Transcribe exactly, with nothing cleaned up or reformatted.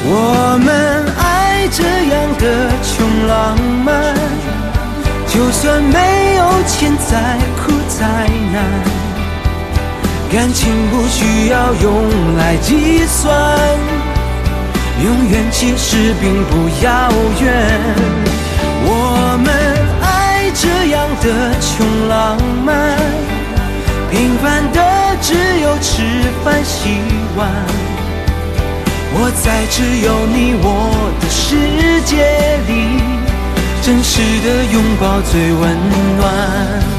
我们爱这样的穷浪漫，就算没有钱再苦再难，感情不需要用来计算，永远其实并不遥远。我们爱这样的穷浪漫，平凡的只有吃饭洗碗，我在只有你我的世界里，真实的拥抱最温暖。